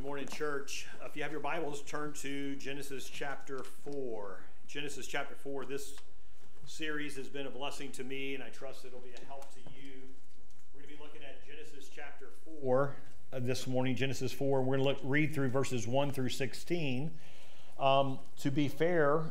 morning, church. If you have your Bibles, turn to Genesis chapter 4. Genesis chapter 4, this series has been a blessing to me, and I trust it'll be a help to you. We're going to be looking at Genesis chapter 4 this morning, Genesis 4, and we're going to read through verses 1 through 16. To be fair,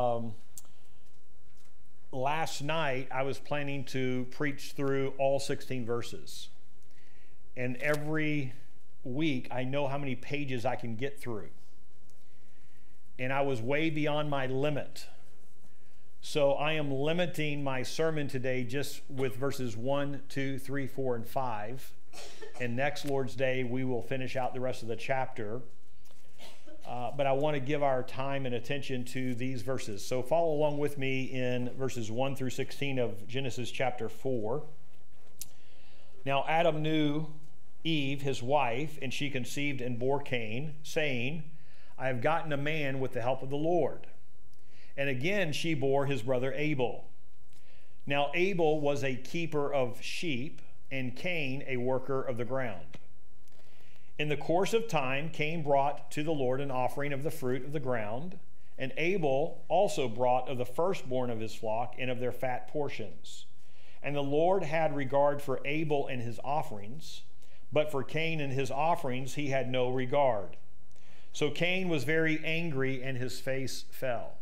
last night I was planning to preach through all 16 verses, and every week I know how many pages I can get through, and I was way beyond my limit. So I am limiting my sermon today just with verses 1, 2, 3, 4, and 5, and next Lord's Day we will finish out the rest of the chapter. But I want to give our time and attention to these verses. So follow along with me in verses 1 through 16 of Genesis chapter 4. Now Adam knew Eve, his wife, and she conceived and bore Cain, saying, I have gotten a man with the help of the Lord. And again she bore his brother Abel. Now Abel was a keeper of sheep, and Cain a worker of the ground. In the course of time, Cain brought to the Lord an offering of the fruit of the ground, and Abel also brought of the firstborn of his flock and of their fat portions. And the Lord had regard for Abel and his offerings, but for Cain and his offerings he had no regard. So Cain was very angry, and his face fell.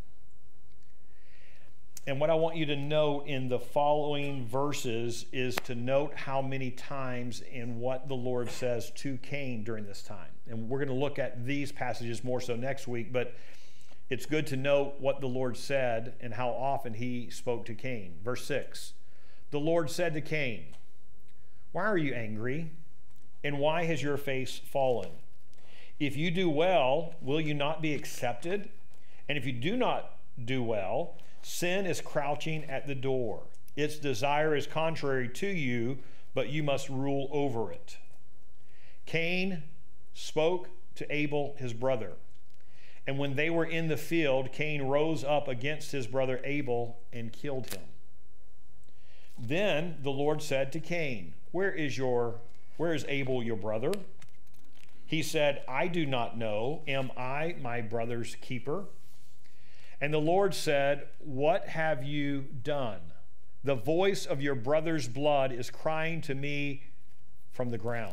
And what I want you to note in the following verses is to note how many times and what the Lord says to Cain during this time. And we're going to look at these passages more so next week, but it's good to note what the Lord said and how often he spoke to Cain. Verse 6, the Lord said to Cain, why are you angry? And why has your face fallen? If you do well, will you not be accepted? And if you do not do well, sin is crouching at the door. Its desire is contrary to you, but you must rule over it. Cain spoke to Abel, his brother. And when they were in the field, Cain rose up against his brother Abel and killed him. Then the Lord said to Cain, Where is Abel your brother? He said, I do not know. Am I my brother's keeper? And the Lord said, what have you done? The voice of your brother's blood is crying to me from the ground.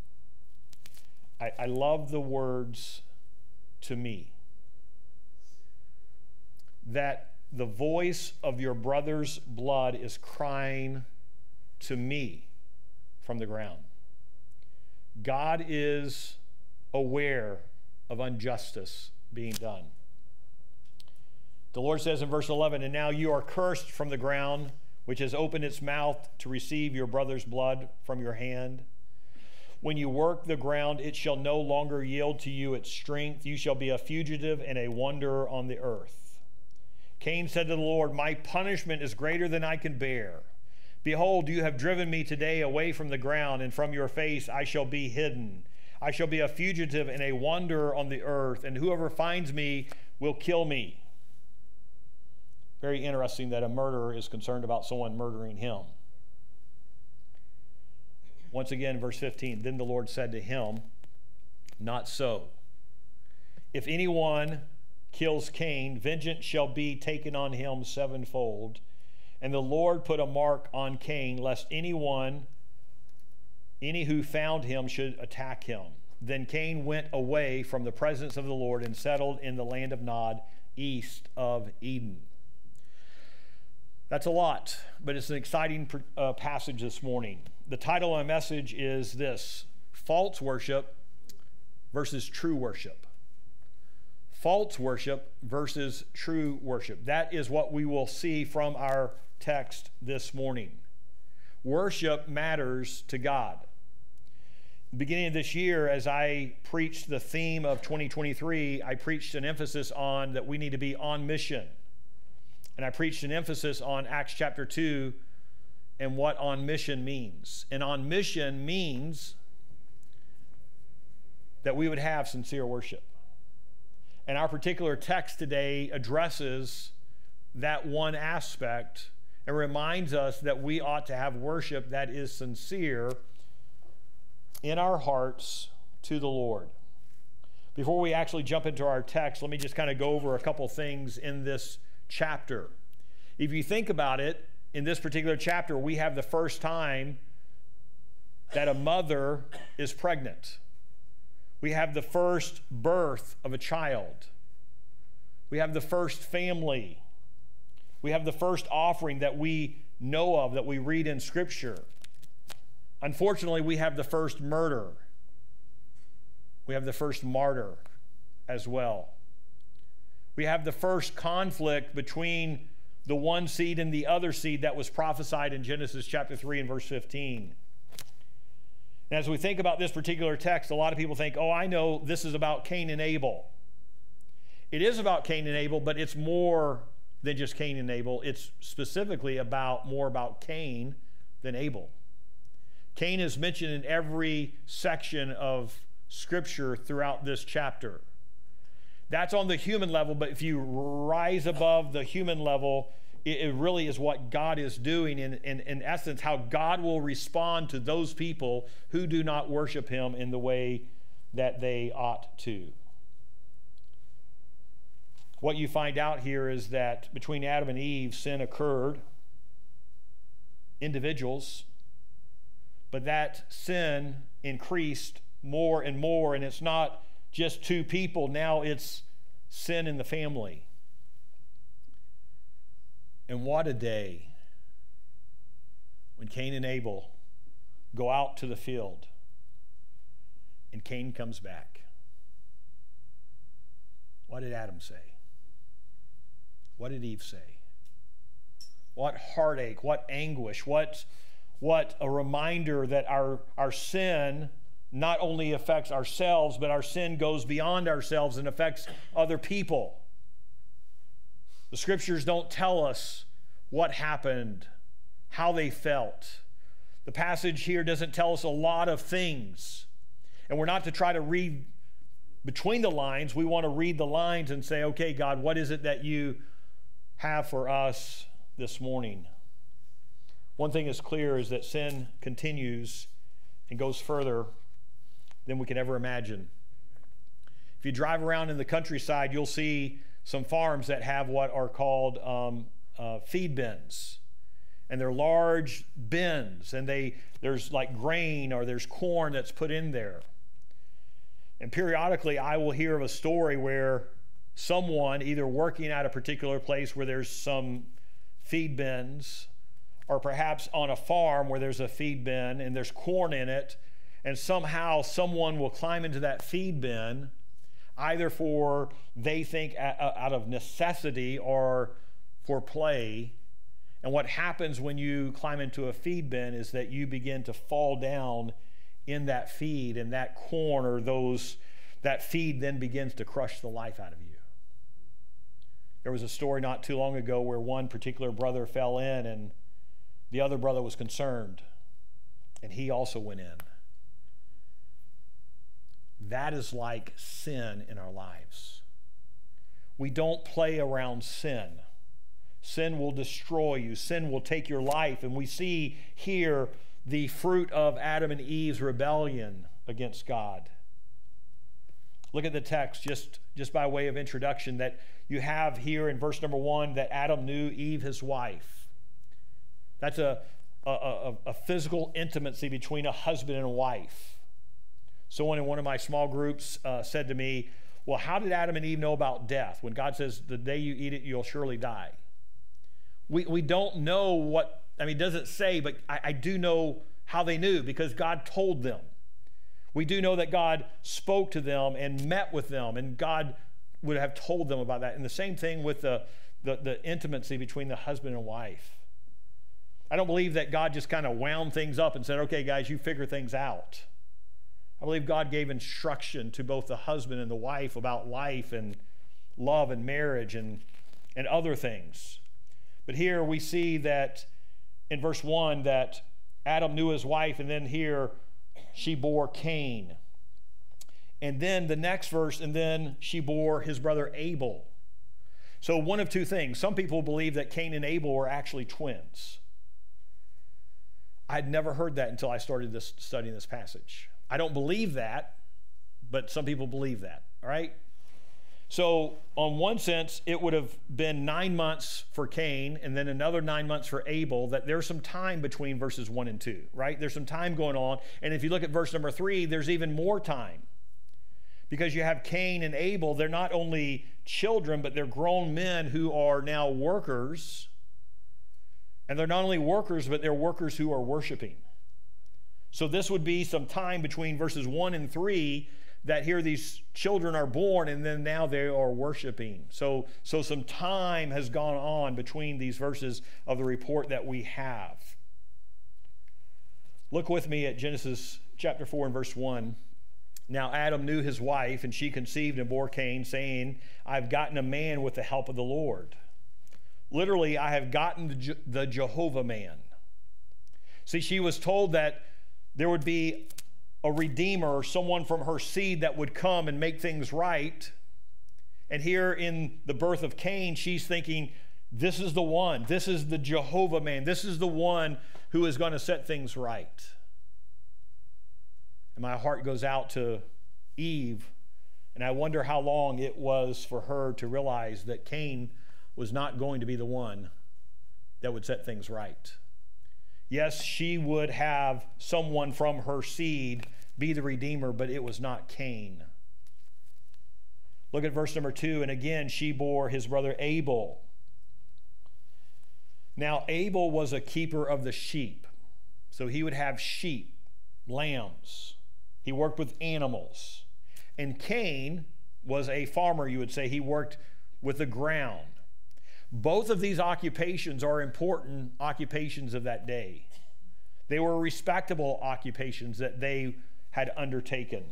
I love the words to me. That the voice of your brother's blood is crying to me from the ground. God is aware of injustice being done. The Lord says in verse 11, and now you are cursed from the ground, which has opened its mouth to receive your brother's blood from your hand. When you work the ground, it shall no longer yield to you its strength. You shall be a fugitive and a wanderer on the earth. Cain said to the Lord, my punishment is greater than I can bear. Behold, you have driven me today away from the ground, and from your face I shall be hidden. I shall be a fugitive and a wanderer on the earth, and whoever finds me will kill me. Very interesting that a murderer is concerned about someone murdering him. Once again, verse 15, then the Lord said to him, not so. If anyone kills Cain, vengeance shall be taken on him sevenfold. And the Lord put a mark on Cain, lest any who found him should attack him. Then Cain went away from the presence of the Lord and settled in the land of Nod, east of Eden. That's a lot, but it's an exciting passage this morning. The title of my message is this: false worship versus true worship. False worship versus true worship. That is what we will see from our text this morning. Worship matters to God. Beginning of this year, as I preached the theme of 2023, I preached an emphasis on that we need to be on mission. And I preached an emphasis on Acts chapter 2 and what on mission means. And on mission means that we would have sincere worship. And our particular text today addresses that one aspect and reminds us that we ought to have worship that is sincere in our hearts to the Lord. Before we actually jump into our text, let me just kind of go over a couple things in this chapter. If you think about it, in this particular chapter, we have the first time that a mother is pregnant. We have the first birth of a child. We have the first family. We have the first offering that we know of, that we read in Scripture. Unfortunately, we have the first murder. We have the first martyr as well. We have the first conflict between the one seed and the other seed that was prophesied in Genesis chapter 3 and verse 15. And as we think about this particular text, a lot of people think, oh, I know this is about Cain and Abel. It is about Cain and Abel, but it's more than just Cain and Abel. It's specifically more about Cain than Abel. Cain is mentioned in every section of Scripture throughout this chapter. That's on the human level, but if you rise above the human level, it really is what God is doing, in essence, how God will respond to those people who do not worship Him in the way that they ought to. What you find out here is that between Adam and Eve, sin occurred, individuals, but that sin increased more and more, and it's not just two people, now it's sin in the family. And what a day when Cain and Abel go out to the field and Cain comes back. What did Adam say? What did Eve say? What heartache, what anguish, what a reminder that our sin not only affects ourselves, but our sin goes beyond ourselves and affects other people. The Scriptures don't tell us what happened, how they felt. The passage here doesn't tell us a lot of things. And we're not to try to read between the lines. We want to read the lines and say, okay, God, what is it that you have for us this morning? One thing is clear is that sin continues and goes further than we can ever imagine. If you drive around in the countryside, you'll see some farms that have what are called feed bins. And they're large bins, and there's like grain or there's corn that's put in there. And periodically I will hear of a story where someone either working at a particular place where there's some feed bins, or perhaps on a farm where there's a feed bin and there's corn in it, and somehow someone will climb into that feed bin, either for, they think, out of necessity or for play. And what happens when you climb into a feed bin is that you begin to fall down in that feed, and that corn or that feed then begins to crush the life out of you. There was a story not too long ago where one particular brother fell in, and the other brother was concerned, and he also went in. That is like sin in our lives. We don't play around sin. Sin will destroy you. Sin will take your life. And we see here the fruit of Adam and Eve's rebellion against God. Look at the text just by way of introduction, that you have here in verse number 1 that Adam knew Eve, his wife. That's a physical intimacy between a husband and a wife. Someone in one of my small groups said to me, well, how did Adam and Eve know about death when God says, the day you eat it, you'll surely die? We don't know what, it doesn't say, but I do know how they knew, because God told them. We do know that God spoke to them and met with them, and God would have told them about that. And the same thing with the intimacy between the husband and wife. I don't believe that God just kind of wound things up and said, okay, guys, you figure things out. I believe God gave instruction to both the husband and the wife about life and love and marriage and other things. But here we see that in verse 1 that Adam knew his wife, and then here she bore Cain. And then the next verse, and then she bore his brother Abel. So one of two things. Some people believe that Cain and Abel were actually twins. I'd never heard that until I started studying this passage. I don't believe that, but some people believe that, all right? So on one sense, it would have been 9 months for Cain and then another 9 months for Abel, that there's some time between verses 1 and 2, right? There's some time going on. And if you look at verse number 3, there's even more time. Because you have Cain and Abel, they're not only children, but they're grown men who are now workers. And they're not only workers, but they're workers who are worshiping. So this would be some time between verses 1 and 3 that here these children are born, and then now they are worshiping. So some time has gone on between these verses of the report that we have. Look with me at Genesis chapter 4 and verse 1. Now Adam knew his wife, and she conceived and bore Cain, saying, I've gotten a man with the help of the Lord. Literally, I have gotten the Jehovah man. See, she was told that there would be a redeemer, or someone from her seed that would come and make things right. And here in the birth of Cain, she's thinking, this is the one. This is the Jehovah man. This is the one who is going to set things right. And my heart goes out to Eve, and I wonder how long it was for her to realize that Cain was not going to be the one that would set things right. Yes, she would have someone from her seed be the redeemer, but it was not Cain. Look at verse number 2. And again, she bore his brother Abel. Now, Abel was a keeper of the sheep. So he would have sheep, lambs. He worked with animals. And Cain was a farmer, you would say. He worked with the ground. Both of these occupations are important occupations of that day. They were respectable occupations that they had undertaken.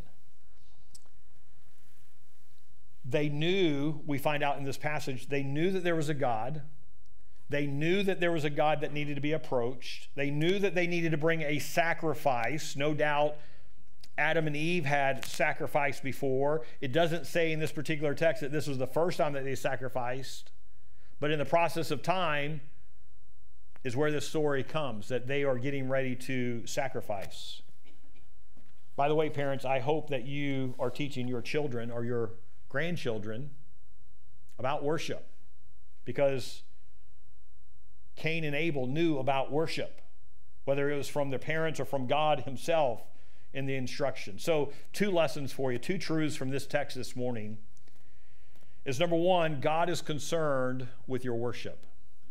They knew, we find out in this passage, they knew that there was a God. They knew that there was a God that needed to be approached. They knew that they needed to bring a sacrifice. No doubt Adam and Eve had sacrificed before. It doesn't say in this particular text that this was the first time that they sacrificed. But in the process of time is where this story comes, that they are getting ready to sacrifice. By the way, parents, I hope that you are teaching your children or your grandchildren about worship, because Cain and Abel knew about worship, whether it was from their parents or from God himself in the instruction. So 2 lessons for you, 2 truths from this text this morning. Is number 1, God is concerned with your worship.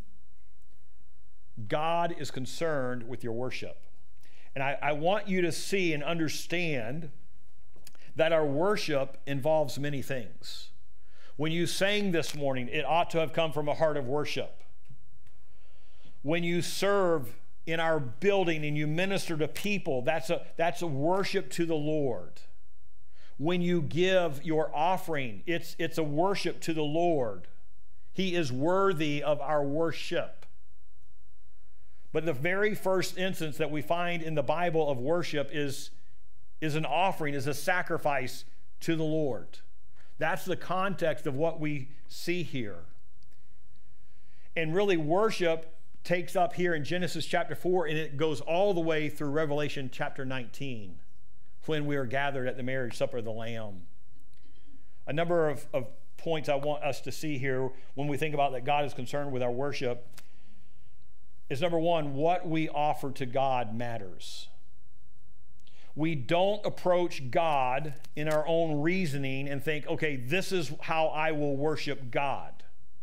God is concerned with your worship. And I want you to see and understand that our worship involves many things. When you sang this morning, it ought to have come from a heart of worship. When you serve in our building and you minister to people, that's a worship to the Lord. When you give your offering, it's a worship to the Lord. He is worthy of our worship. But the very first instance that we find in the Bible of worship is an offering, is a sacrifice to the Lord. That's the context of what we see here. And really, worship takes up here in Genesis chapter 4, and it goes all the way through Revelation chapter 19. When we are gathered at the marriage supper of the Lamb. A number of points I want us to see here when we think about that God is concerned with our worship is number 1, what we offer to God matters. We don't approach God in our own reasoning and think, okay, this is how I will worship God.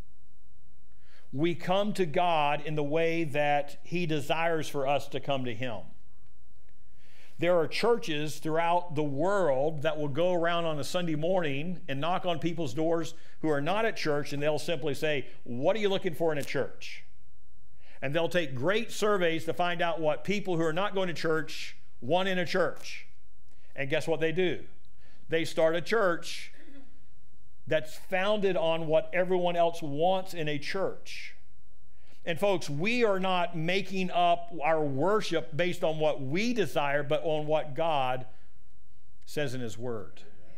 We come to God in the way that He desires for us to come to Him. There are churches throughout the world that will go around on a Sunday morning and knock on people's doors who are not at church, and they'll simply say, what are you looking for in a church? And they'll take great surveys to find out what people who are not going to church want in a church. And guess what they do? They start a church that's founded on what everyone else wants in a church. And folks, we are not making up our worship based on what we desire, but on what God says in His Word.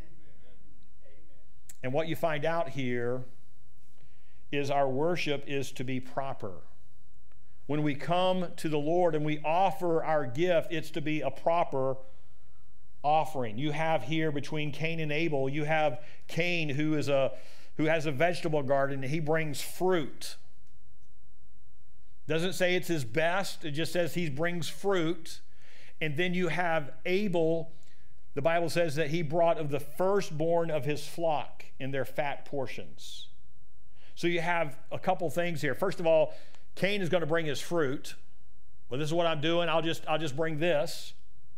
And what you find out here is our worship is to be proper. When we come to the Lord and we offer our gift, it's to be a proper offering. You have here between Cain and Abel, you have Cain who has a vegetable garden, and he brings fruit. Doesn't say it's his best, it just says he brings fruit. And then you have Abel, the Bible says that he brought of the firstborn of his flock in their fat portions. So you have a couple things here. First of all, Cain is going to bring his fruit. Well, this is what I'm doing. I'll just bring this.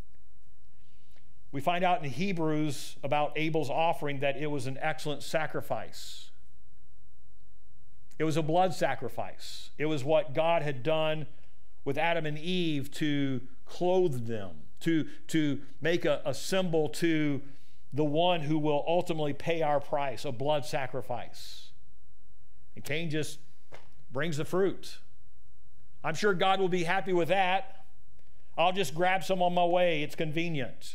We find out in Hebrews about Abel's offering that it was an excellent sacrifice. It was a blood sacrifice. It was what God had done with Adam and Eve to clothe them, to make a symbol to the one who will ultimately pay our price, a blood sacrifice. And Cain just brings the fruit. I'm sure God will be happy with that. I'll just grab some on my way. It's convenient.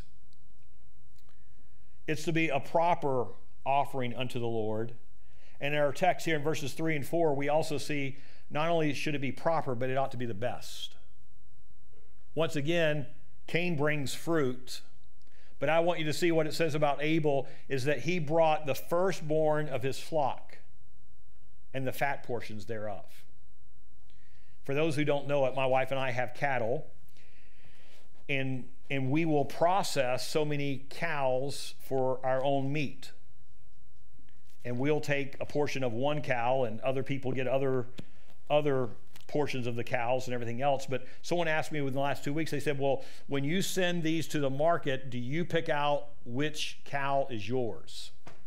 It's to be a proper offering unto the Lord. And in our text here in verses 3 and 4, we also see not only should it be proper, but it ought to be the best. Once again, Cain brings fruit, but I want you to see what it says about Abel is that he brought the firstborn of his flock and the fat portions thereof. For those who don't know it, my wife and I have cattle, and we will process so many cows for our own meat. And we'll take a portion of one cow, and other people get other portions of the cows and everything else. But someone asked me within the last 2 weeks, they said, well, when you send these to the market, do you pick out which cow is yours?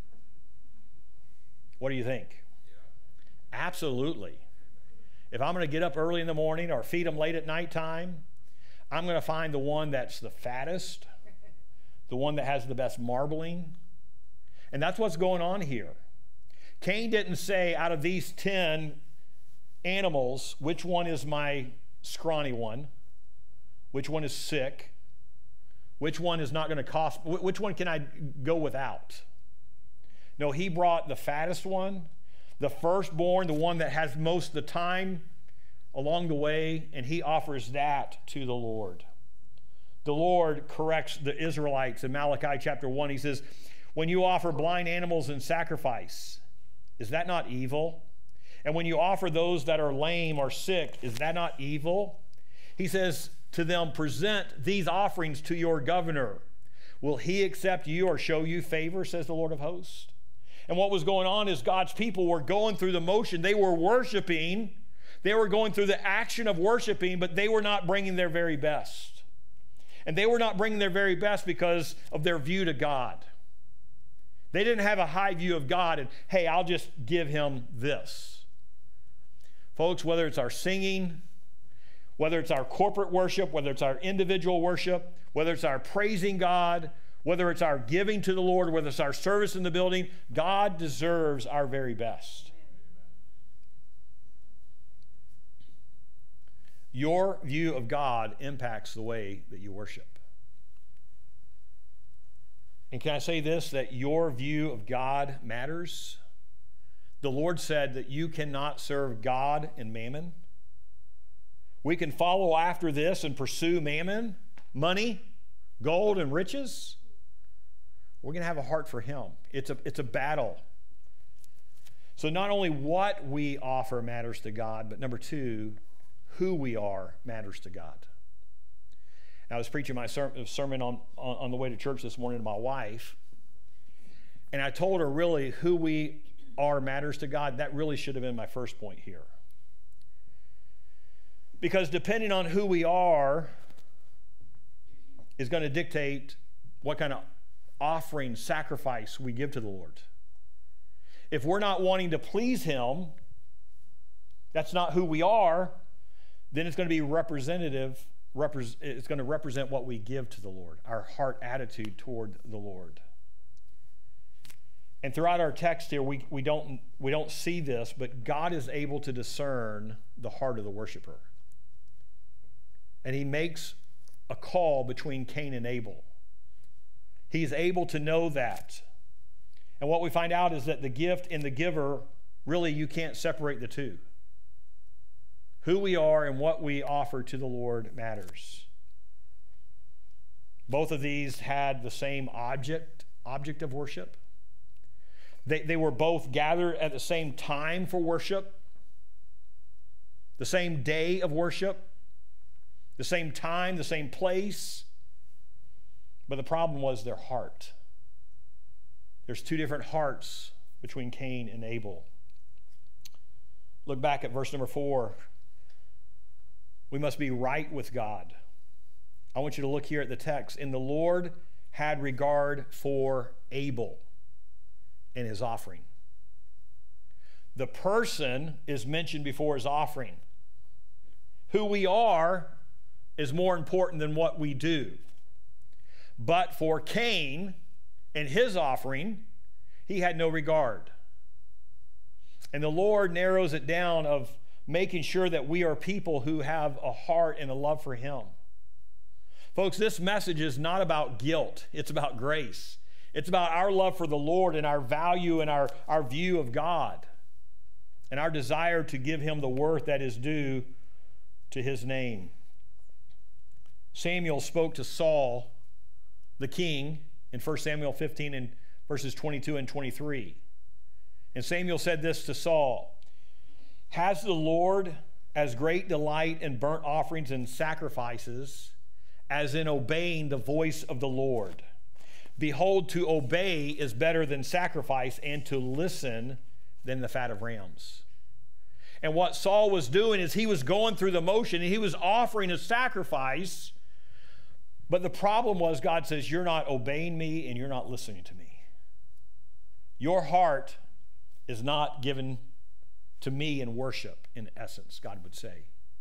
What do you think? Yeah. Absolutely. If I'm going to get up early in the morning or feed them late at nighttime, I'm going to find the one that's the fattest, the one that has the best marbling. And that's what's going on here. Cain didn't say, out of these 10 animals, which one is my scrawny one? Which one is sick? Which one is not going to cost? Which one can I go without? No, he brought the fattest one, the firstborn, the one that has most of the time along the way, and he offers that to the Lord. The Lord corrects the Israelites in Malachi chapter 1. He says, when you offer blind animals in sacrifice, is that not evil? And when you offer those that are lame or sick, is that not evil? He says to them, present these offerings to your governor. Will he accept you or show you favor, says the Lord of hosts? And what was going on is God's people were going through the motion. They were worshiping. They were going through the action of worshiping, but they were not bringing their very best. And they were not bringing their very best because of their view to God. They didn't have a high view of God and, hey, I'll just give him this. Folks, whether it's our singing, whether it's our corporate worship, whether it's our individual worship, whether it's our praising God, whether it's our giving to the Lord, whether it's our service in the building, God deserves our very best. Your view of God impacts the way that you worship. And can I say this, that your view of God matters? The Lord said that you cannot serve God and mammon. We can follow after this and pursue mammon, money, gold, and riches. We're going to have a heart for him. It's a battle. So not only what we offer matters to God, but number two, who we are matters to God. I was preaching my sermon on the way to church this morning to my wife, and I told her really who we are matters to God. That really should have been my first point here. Because depending on who we are is going to dictate what kind of offering, sacrifice we give to the Lord. If we're not wanting to please him, that's not who we are, then it's going to be it's going to represent what we give to the Lord, our heart attitude toward the Lord. And throughout our text here, we don't see this, but God is able to discern the heart of the worshiper. And he makes a call between Cain and Abel. He's able to know that. And what we find out is that the gift and the giver, really you can't separate the two. Who we are and what we offer to the Lord matters. Both of these had the same object of worship. They were both gathered at the same time for worship, the same day of worship, the same time, the same place. But the problem was their heart. There's two different hearts between Cain and Abel. Look back at verse number 4. We must be right with God. I want you to look here at the text. And the Lord had regard for Abel and his offering. The person is mentioned before his offering. Who we are is more important than what we do. But for Cain and his offering, he had no regard. And the Lord narrows it down of making sure that we are people who have a heart and a love for him. Folks, this message is not about guilt. It's about grace. It's about our love for the Lord and our value and our view of God and our desire to give him the worth that is due to his name. Samuel spoke to Saul, the king, in 1 Samuel 15 and verses 22 and 23. And Samuel said this to Saul: "Has the Lord as great delight in burnt offerings and sacrifices as in obeying the voice of the Lord? Behold, to obey is better than sacrifice, and to listen than the fat of rams." And what Saul was doing is he was going through the motion and he was offering a sacrifice. But the problem was, God says, you're not obeying me and you're not listening to me. Your heart is not given to me in worship, in essence, God would say.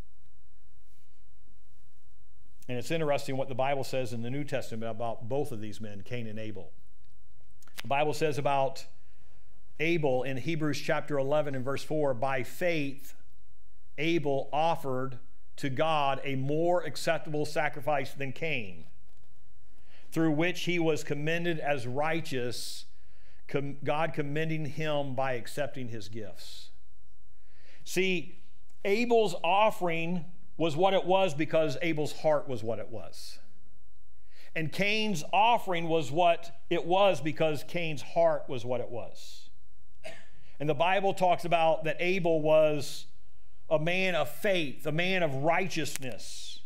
And it's interesting what the Bible says in the New Testament about both of these men, Cain and Abel. The Bible says about Abel in Hebrews chapter 11 and verse 4, "By faith, Abel offered to God a more acceptable sacrifice than Cain, through which he was commended as righteous, God commending him by accepting his gifts." See, Abel's offering was what it was because Abel's heart was what it was. And Cain's offering was what it was because Cain's heart was what it was. And the Bible talks about that Abel was a man of faith, a man of righteousness.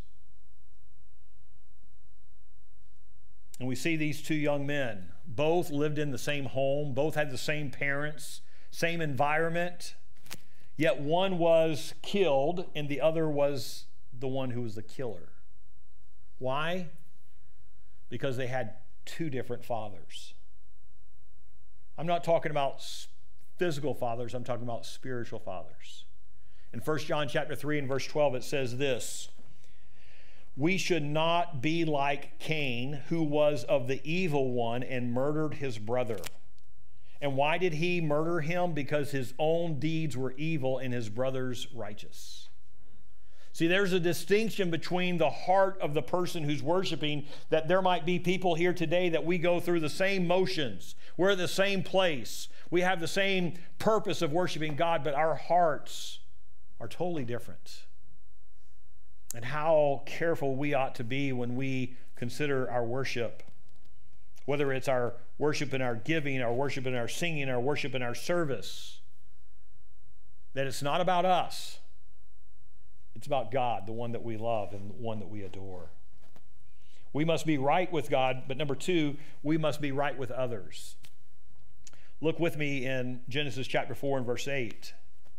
And we see these two young men. Both lived in the same home. Both had the same parents, same environment. Yet one was killed and the other was the one who was the killer. Why? Because they had two different fathers. I'm not talking about physical fathers. I'm talking about spiritual fathers. In 1 John chapter 3 and verse 12, it says this: "We should not be like Cain, who was of the evil one and murdered his brother." And why did he murder him? Because his own deeds were evil and his brother's righteous. See, there's a distinction between the heart of the person who's worshiping, that there might be people here today that we go through the same motions. We're at the same place. We have the same purpose of worshiping God, but our hearts are totally different. And how careful we ought to be when we consider our worship, whether it's our worship in our giving, our worship in our singing, our worship in our service, that it's not about us. It's about God, the one that we love and the one that we adore. We must be right with God, but number two, we must be right with others. Look with me in Genesis chapter 4 and verse 8.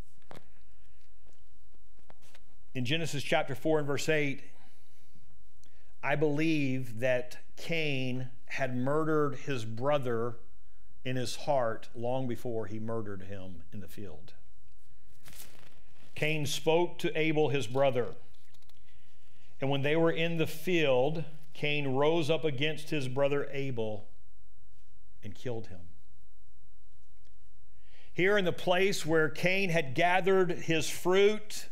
In Genesis chapter 4 and verse 8, I believe that Cain had murdered his brother in his heart long before he murdered him in the field. Cain spoke to Abel, his brother. And when they were in the field, Cain rose up against his brother Abel and killed him. Here in the place where Cain had gathered his fruit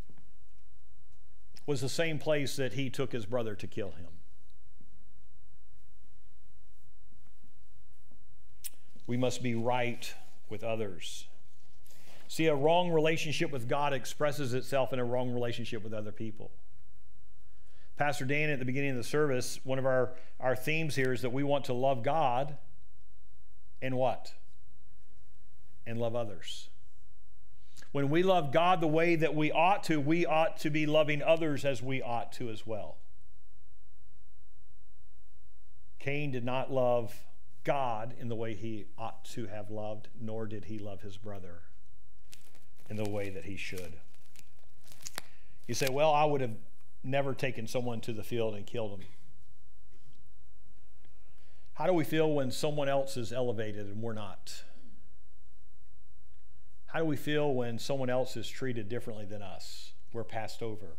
was the same place that he took his brother to kill him. We must be right with others. See, a wrong relationship with God expresses itself in a wrong relationship with other people. Pastor Dan, at the beginning of the service, one of our themes here is that we want to love God and what? And love others. When we love God the way that we ought to be loving others as we ought to as well. Cain did not love God in the way he ought to have loved, nor did he love his brother in the way that he should. You say, well, I would have never taken someone to the field and killed him. How do we feel when someone else is elevated and we're not? How do we feel when someone else is treated differently than us? We're passed over.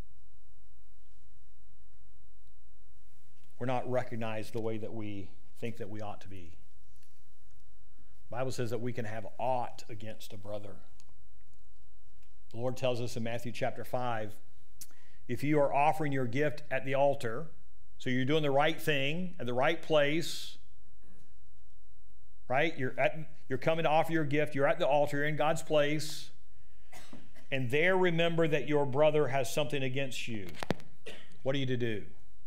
We're not recognized the way that we think that we ought to be. The Bible says that we can have aught against a brother. The Lord tells us in Matthew chapter 5, if you are offering your gift at the altar, so you're doing the right thing at the right place, right? You're coming to offer your gift, you're at the altar, you're in God's place, and there remember that your brother has something against you. What are you to do?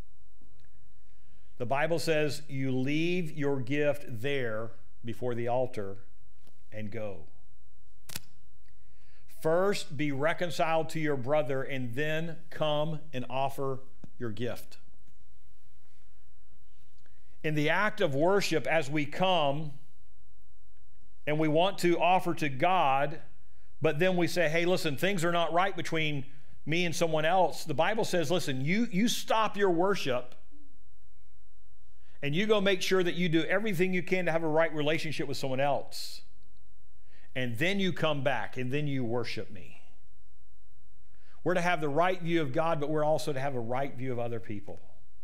The Bible says you leave your gift there before the altar and go. First, be reconciled to your brother, and then come and offer your gift. In the act of worship, as we come and we want to offer to God, but then we say, hey, listen, things are not right between me and someone else. The Bible says, listen, you stop your worship and you go make sure that you do everything you can to have a right relationship with someone else. And then you come back and then you worship me. We're to have the right view of God, but we're also to have a right view of other people.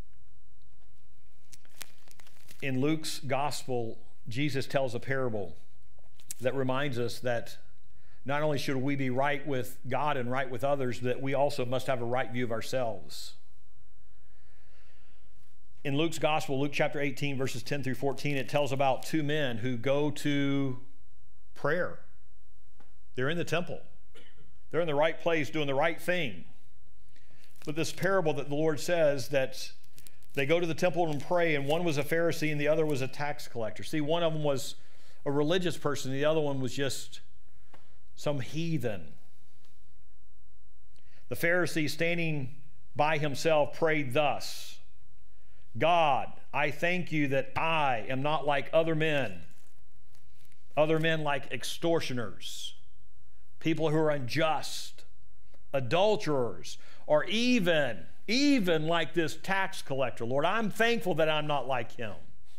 In Luke's gospel, Jesus tells a parable that reminds us that not only should we be right with God and right with others, that we also must have a right view of ourselves. In Luke's gospel, Luke chapter 18, verses 10 through 14, it tells about two men who go to prayer. They're in the temple. They're in the right place doing the right thing. But this parable that the Lord says that they go to the temple and pray, and one was a Pharisee and the other was a tax collector. See, one of them was a religious person, the other one was just some heathen. The Pharisee, standing by himself, prayed thus: God, I thank you that I am not like other men like extortioners, people who are unjust, adulterers, or even like this tax collector. Lord, I'm thankful that I'm not like him.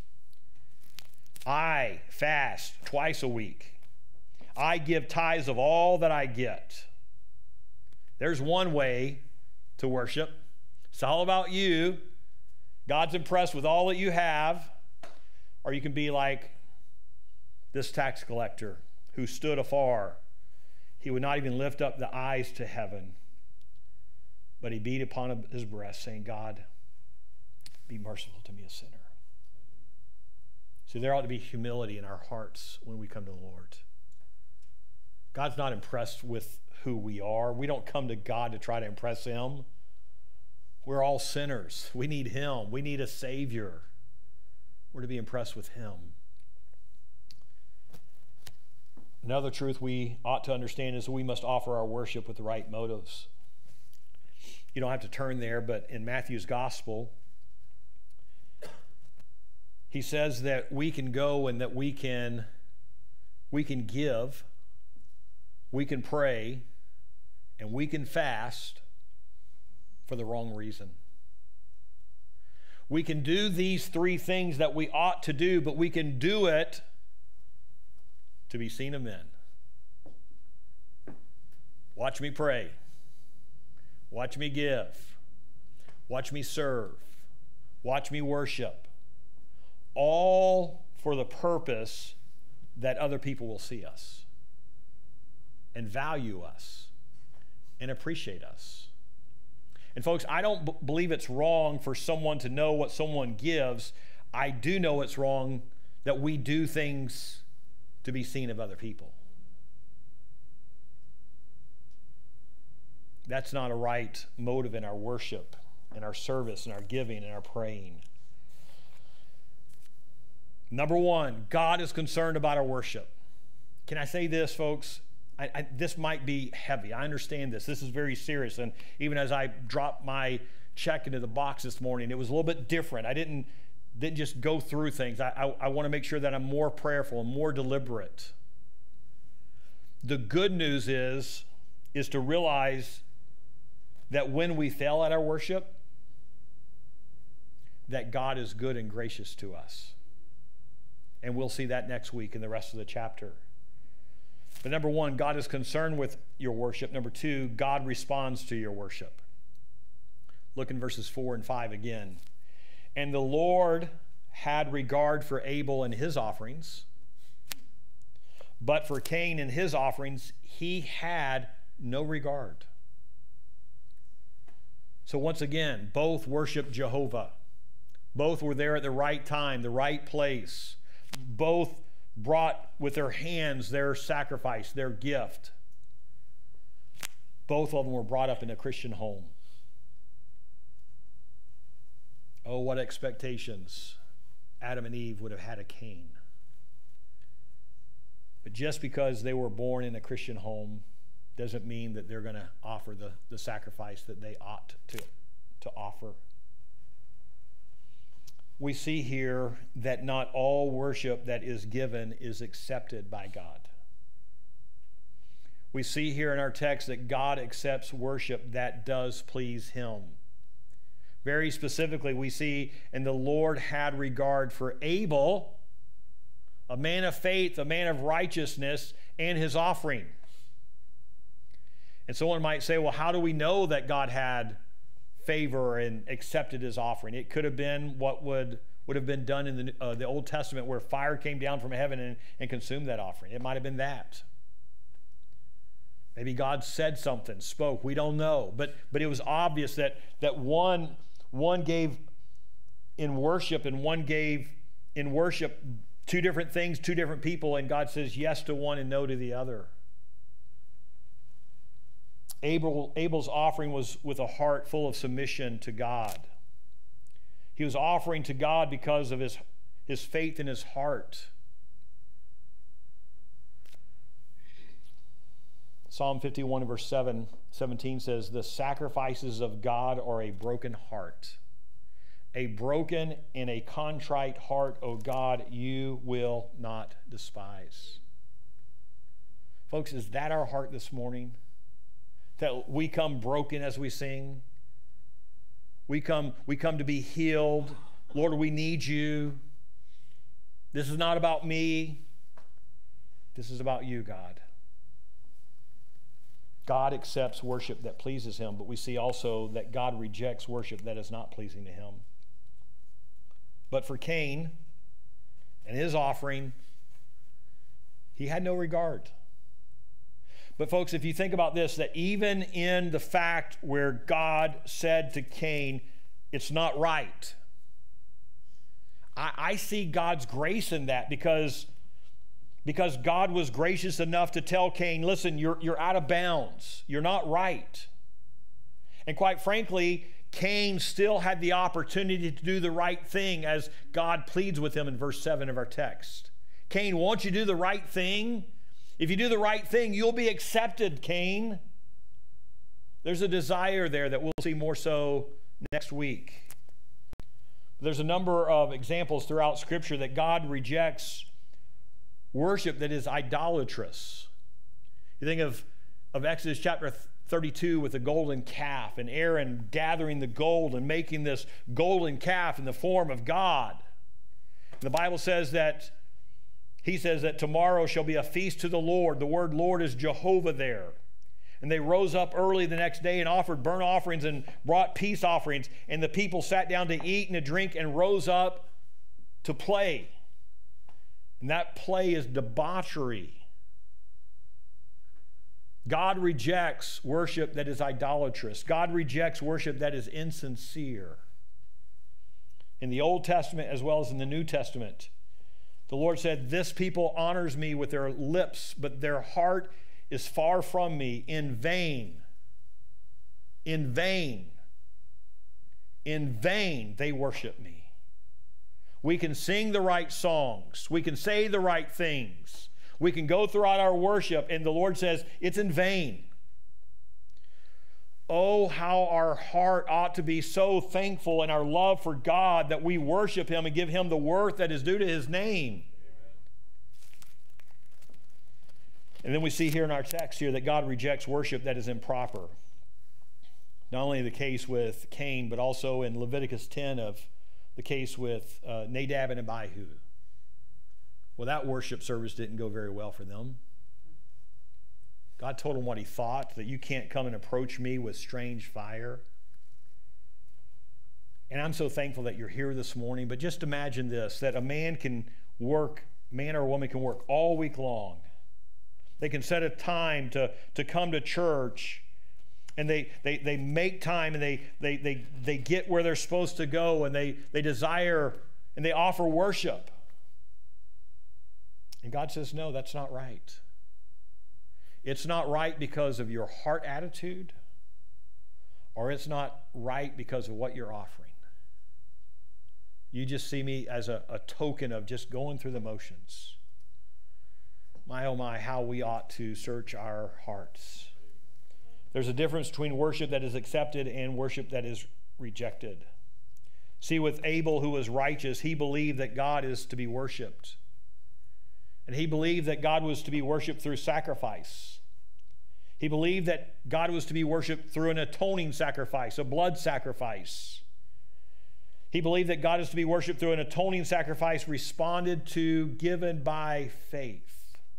I fast twice a week. I give tithes of all that I get. There's one way to worship. It's all about you. God's impressed with all that you have. Or you can be like this tax collector who stood afar. He would not even lift up the eyes to heaven, but he beat upon his breast, saying, God, be merciful to me, a sinner. So there ought to be humility in our hearts when we come to the Lord. God's not impressed with who we are. We don't come to God to try to impress him. We're all sinners. We need him. We need a Savior. We're to be impressed with him. Another truth we ought to understand is we must offer our worship with the right motives. You don't have to turn there, but in Matthew's gospel, he says that we can go and that we can give, we can pray, and we can fast for the wrong reason. We can do these three things that we ought to do, but we can do it to be seen of men. Watch me pray. Watch me give. Watch me serve. Watch me worship. All for the purpose that other people will see us and value us and appreciate us. And folks, I don't believe it's wrong for someone to know what someone gives. I do know it's wrong that we do things to be seen of other people. That's not a right motive in our worship. and our service and our giving and our praying. Number one, God is concerned about our worship. Can I say this, folks? This might be heavy. I understand this. This is very serious. And even as I dropped my check into the box this morning, it was a little bit different. I didn't just go through things. I want to make sure that I'm more prayerful and more deliberate. The good news is to realize that when we fail at our worship, that God is good and gracious to us. And we'll see that next week in the rest of the chapter. But number one, God is concerned with your worship. Number two, God responds to your worship. Look in verses 4 and 5 again. And the Lord had regard for Abel and his offerings, but for Cain and his offerings, he had no regard. So once again, both worshiped Jehovah. Both were there at the right time, the right place. Both brought with their hands their sacrifice, their gift. Both of them were brought up in a Christian home. Oh, what expectations Adam and Eve would have had of Cain. But just because they were born in a Christian home doesn't mean that they're going to offer the sacrifice that they ought to offer. We see here that not all worship that is given is accepted by God. We see here in our text that God accepts worship that does please him. Very specifically, we see, and the Lord had regard for Abel, a man of faith, a man of righteousness, and his offering. And someone might say, well, how do we know that God had favor and accepted his offering? It could have been what would have been done in the Old Testament, where fire came down from heaven and consumed that offering. It might have been that. Maybe God said something, spoke. We don't know. But it was obvious that one gave in worship and one gave in worship two different things, two different people, and God says yes to one and no to the other. Abel's offering was with a heart full of submission to God. He was offering to God because of his faith in his heart. Psalm 51 verse 17 says, the sacrifices of God are a broken heart. A broken and a contrite heart, O God, you will not despise. Folks, is that our heart this morning? That we come broken as we sing? We come to be healed. Lord, we need you. This is not about me. This is about you, God. God accepts worship that pleases him, but we see also that God rejects worship that is not pleasing to him. But for Cain and his offering, he had no regard. But folks, if you think about this, that even in the fact where God said to Cain, it's not right, I see God's grace in that because God was gracious enough to tell Cain, listen, you're out of bounds. You're not right. And quite frankly, Cain still had the opportunity to do the right thing, as God pleads with him in verse 7 of our text. Cain, won't you do the right thing? If you do the right thing, you'll be accepted, Cain. There's a desire there that we'll see more so next week. There's a number of examples throughout Scripture that God rejects worship that is idolatrous. You think of Exodus chapter 32 with the golden calf, and Aaron gathering the gold and making this golden calf in the form of God. The Bible says that he says that tomorrow shall be a feast to the Lord. The word Lord is Jehovah there. And they rose up early the next day and offered burnt offerings and brought peace offerings. And the people sat down to eat and to drink and rose up to play. And that play is debauchery. God rejects worship that is idolatrous. God rejects worship that is insincere. In the Old Testament as well as in the New Testament, the Lord said, this people honors me with their lips, but their heart is far from me. In vain In vain they worship me. We can sing the right songs. We can say the right things. We can go throughout our worship, and the Lord says it's in vain. Oh, how our heart ought to be so thankful in our love for God that we worship Him and give Him the worth that is due to His name. And then we see here in our text here that God rejects worship that is improper. Not only the case with Cain, but also in Leviticus 10 of the case with Nadab and Abihu. Well, that worship service didn't go very well for them. God told them what He thought, that you can't come and approach me with strange fire. And I'm so thankful that you're here this morning, but just imagine this, that a man or a woman can work all week long. They can set a time to come to church, and they make time, and they get where they're supposed to go, and they desire and they offer worship. And God says, no, that's not right. It's not right because of your heart attitude, or it's not right because of what you're offering. You just see me as a token of just going through the motions. My, oh my, how we ought to search our hearts. There's a difference between worship that is accepted and worship that is rejected. See, with Abel, who was righteous, he believed that God is to be worshiped. And he believed that God was to be worshiped through sacrifice. He believed that God was to be worshiped through an atoning sacrifice, a blood sacrifice. He believed that God is to be worshiped through an atoning sacrifice responded to, given by faith.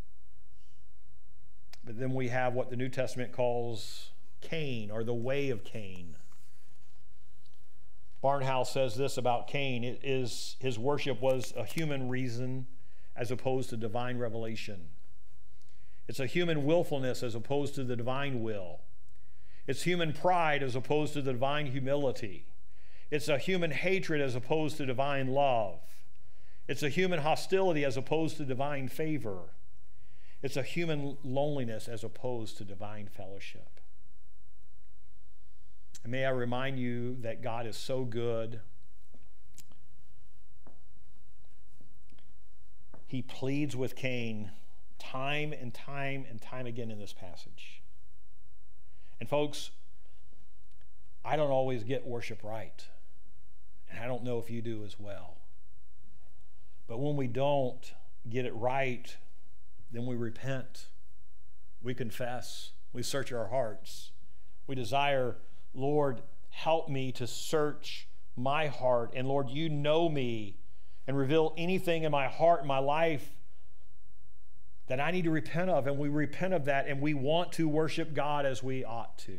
But then we have what the New Testament calls Cain, or the way of Cain. Barnhouse says this about Cain: his worship was a human reason as opposed to divine revelation. It's a human willfulness as opposed to the divine will. It's human pride as opposed to the divine humility. It's a human hatred as opposed to divine love. It's a human hostility as opposed to divine favor. It's a human loneliness as opposed to divine fellowship. And may I remind you that God is so good. He pleads with Cain time and time and time again in this passage. And folks, I don't always get worship right. And I don't know if you do as well. But when we don't get it right, then we repent, we confess, we search our hearts. We desire, Lord, help me to search my heart. And Lord, you know me, and reveal anything in my heart and my life that I need to repent of. And we repent of that, and we want to worship God as we ought to.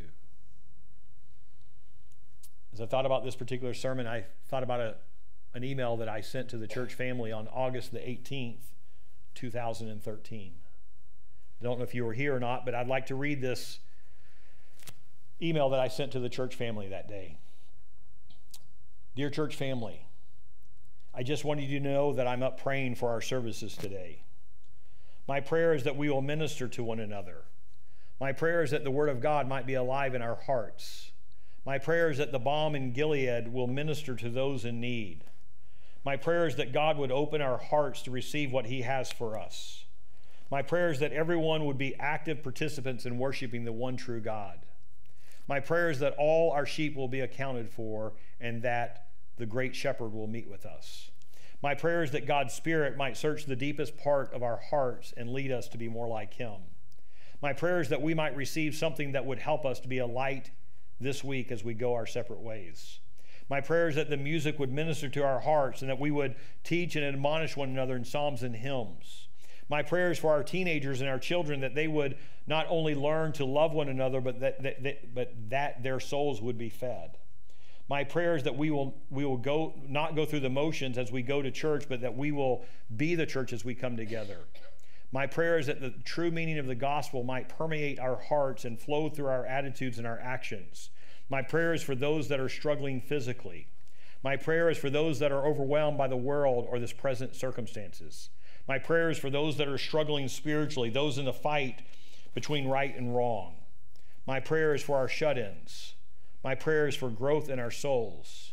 As I thought about this particular sermon, I thought about an email that I sent to the church family on August the 18th, 2013. I don't know if you were here or not, but I'd like to read this email that I sent to the church family that day. Dear church family, I just wanted you to know that I'm up praying for our services today. My prayer is that we will minister to one another. My prayer is that the Word of God might be alive in our hearts. My prayer is that the balm in Gilead will minister to those in need. My prayer is that God would open our hearts to receive what He has for us. My prayer is that everyone would be active participants in worshiping the one true God. My prayer is that all our sheep will be accounted for, and that the great shepherd will meet with us. My prayer is that God's Spirit might search the deepest part of our hearts and lead us to be more like Him. My prayer is that we might receive something that would help us to be a light this week as we go our separate ways. My prayer is that the music would minister to our hearts, and that we would teach and admonish one another in psalms and hymns. My prayer is for our teenagers and our children, that they would not only learn to love one another, but that their souls would be fed. My prayer is that we will not go through the motions as we go to church, but that we will be the church as we come together. My prayer is that the true meaning of the gospel might permeate our hearts and flow through our attitudes and our actions. My prayer is for those that are struggling physically. My prayer is for those that are overwhelmed by the world or this present circumstances. My prayer is for those that are struggling spiritually, those in the fight between right and wrong. My prayer is for our shut-ins. My prayer is for growth in our souls.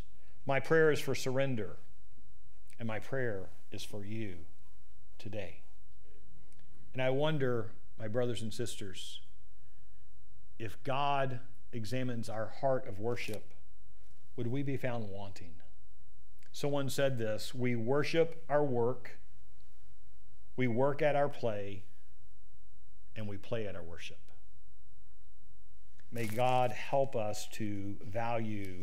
My prayer is for surrender, and my prayer is for you today. And I wonder, my brothers and sisters, if God examines our heart of worship, would we be found wanting? Someone said this: we worship our work, we work at our play, and we play at our worship. May God help us to value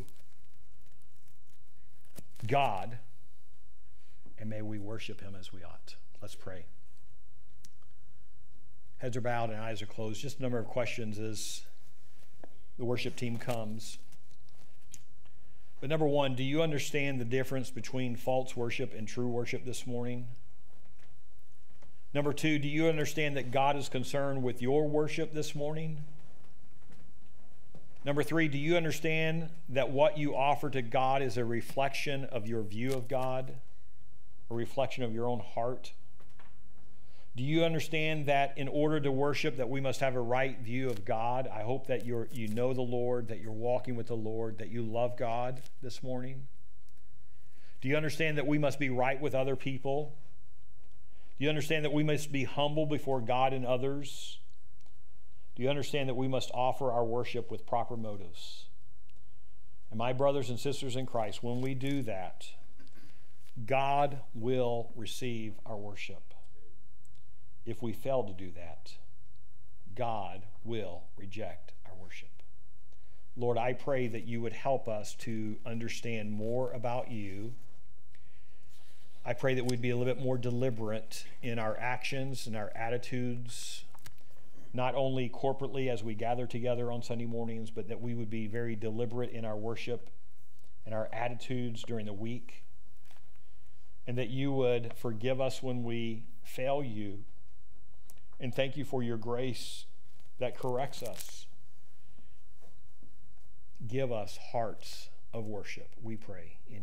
God, and may we worship him as we ought. Let's pray. Heads are bowed and eyes are closed. Just a number of questions as the worship team comes. But number one, do you understand the difference between false worship and true worship this morning? Number two, do you understand that God is concerned with your worship this morning? Number three, do you understand that what you offer to God is a reflection of your view of God, a reflection of your own heart? Do you understand that in order to worship that we must have a right view of God? I hope that you know the Lord, that you're walking with the Lord, that you love God this morning. Do you understand that we must be right with other people? Do you understand that we must be humble before God and others? Do you understand that we must offer our worship with proper motives? And my brothers and sisters in Christ, when we do that, God will receive our worship. If we fail to do that, God will reject our worship. Lord, I pray that you would help us to understand more about you. I pray that we'd be a little bit more deliberate in our actions and our attitudes, not only corporately as we gather together on Sunday mornings, but that we would be very deliberate in our worship and our attitudes during the week, and that you would forgive us when we fail you. And thank you for your grace that corrects us. Give us hearts of worship, we pray in